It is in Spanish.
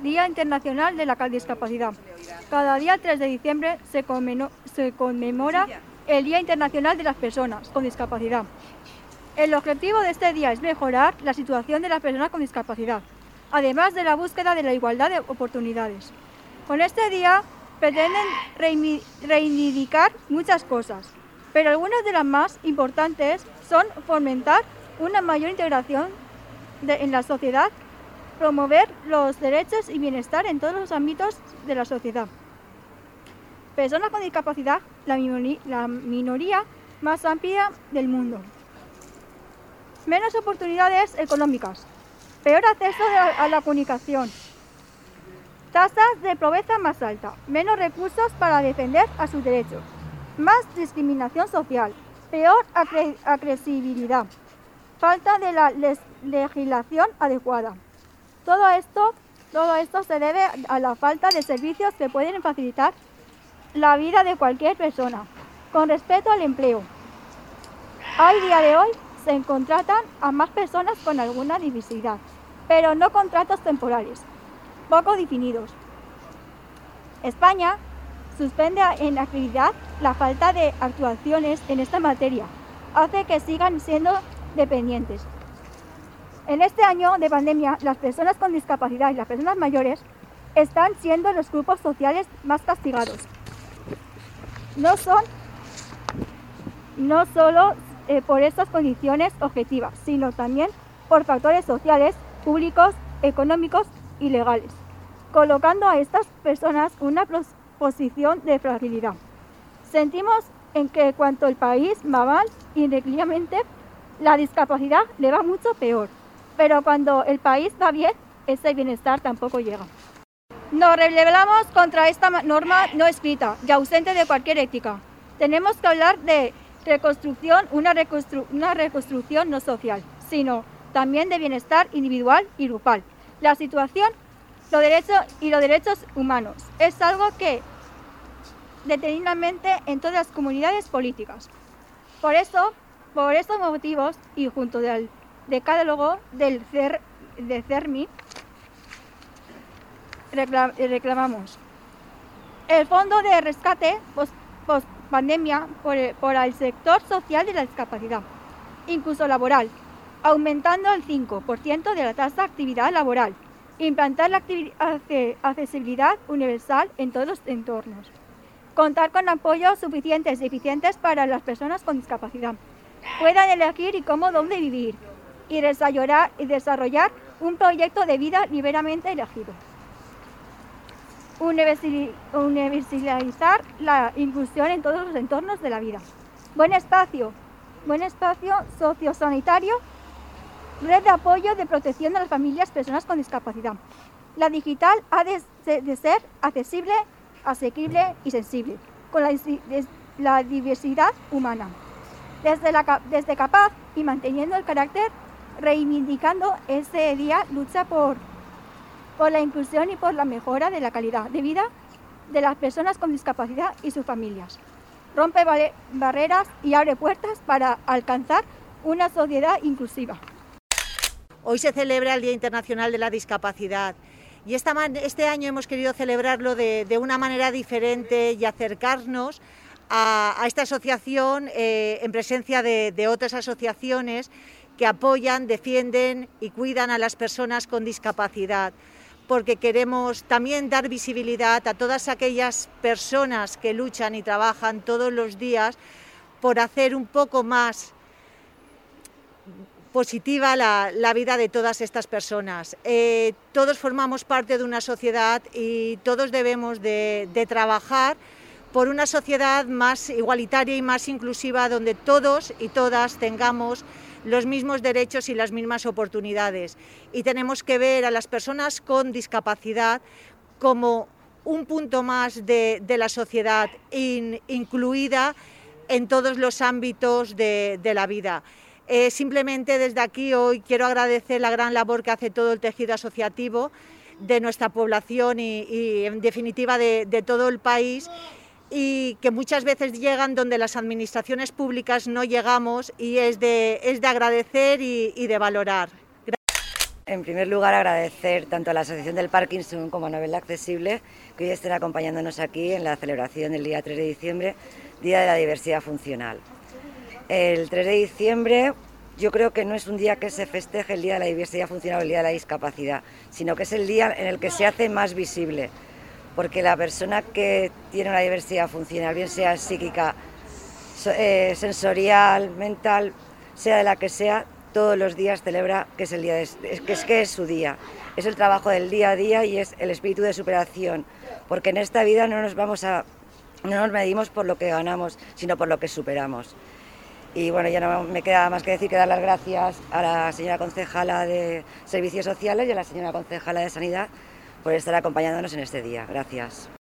Día Internacional de la Discapacidad. Cada día 3 de diciembre se conmemora el Día Internacional de las Personas con Discapacidad. El objetivo de este día es mejorar la situación de las personas con discapacidad, además de la búsqueda de la igualdad de oportunidades. Con este día pretenden reivindicar muchas cosas, pero algunas de las más importantes son fomentar una mayor integración en la sociedad, promover los derechos y bienestar en todos los ámbitos de la sociedad. Personas con discapacidad, la minoría más amplia del mundo. Menos oportunidades económicas, peor acceso a la comunicación, tasas de pobreza más alta, menos recursos para defender a sus derechos, más discriminación social, peor accesibilidad, falta de la legislación adecuada. Todo esto se debe a la falta de servicios que pueden facilitar la vida de cualquier persona. Con respecto al empleo, a día de hoy se contratan a más personas con alguna diversidad, pero no contratos temporales, poco definidos. España suspende en actividad la falta de actuaciones en esta materia, hace que sigan siendo dependientes. En este año de pandemia, las personas con discapacidad y las personas mayores están siendo los grupos sociales más castigados. No solo por estas condiciones objetivas, sino también por factores sociales, públicos, económicos y legales, colocando a estas personas en una posición de fragilidad. Sentimos en que cuanto el país va mal, inequívocamente, la discapacidad le va mucho peor. Pero cuando el país va bien, ese bienestar tampoco llega. Nos rebelamos contra esta norma no escrita y ausente de cualquier ética. Tenemos que hablar de reconstrucción, una reconstrucción no social, sino también de bienestar individual y grupal. La situación, los derechos humanos es algo que determinante en todas las comunidades políticas. Por estos motivos y junto del decálogo del CERMI reclamamos el fondo de rescate post pandemia por el sector social de la discapacidad, incluso laboral, aumentando el 5% de la tasa de actividad laboral, implantar la accesibilidad universal en todos los entornos, contar con apoyos suficientes y eficientes para las personas con discapacidad, puedan elegir y cómo dónde vivir, y desarrollar un proyecto de vida libremente elegido. Universalizar la inclusión en todos los entornos de la vida. Buen espacio sociosanitario, red de apoyo de protección de las familias personas con discapacidad. La digital ha de ser accesible, asequible y sensible, con la diversidad humana. Desde capaz y manteniendo el carácter, reivindicando ese día, lucha por la inclusión y por la mejora de la calidad de vida de las personas con discapacidad y sus familias. Rompe barreras y abre puertas para alcanzar una sociedad inclusiva. Hoy se celebra el Día Internacional de la Discapacidad y este año hemos querido celebrarlo de una manera diferente y acercarnos a esta asociación en presencia de otras asociaciones que apoyan, defienden y cuidan a las personas con discapacidad, porque queremos también dar visibilidad a todas aquellas personas que luchan y trabajan todos los días por hacer un poco más positiva la vida de todas estas personas. Todos formamos parte de una sociedad y todos debemos de trabajar por una sociedad más igualitaria y más inclusiva, donde todos y todas tengamos los mismos derechos y las mismas oportunidades. Y tenemos que ver a las personas con discapacidad como un punto más de la sociedad, incluida en todos los ámbitos de la vida. Simplemente desde aquí hoy quiero agradecer la gran labor que hace todo el tejido asociativo de nuestra población y en definitiva de todo el país, y que muchas veces llegan donde las administraciones públicas no llegamos, y es de agradecer y de valorar. En primer lugar, agradecer tanto a la Asociación del Parkinson como a Novela Accesible que hoy estén acompañándonos aquí en la celebración del día 3 de diciembre, Día de la Diversidad Funcional. El 3 de diciembre yo creo que no es un día que se festeje el Día de la Diversidad Funcional o el Día de la Discapacidad, sino que es el día en el que se hace más visible, porque la persona que tiene una diversidad funcional, bien sea psíquica, sensorial, mental, sea de la que sea, todos los días celebra que es el día que es su día. Es el trabajo del día a día y es el espíritu de superación, porque en esta vida no nos medimos por lo que ganamos, sino por lo que superamos. Y bueno, ya no me queda más que decir que dar las gracias a la señora concejala de Servicios Sociales y a la señora concejala de Sanidad por estar acompañándonos en este día. Gracias.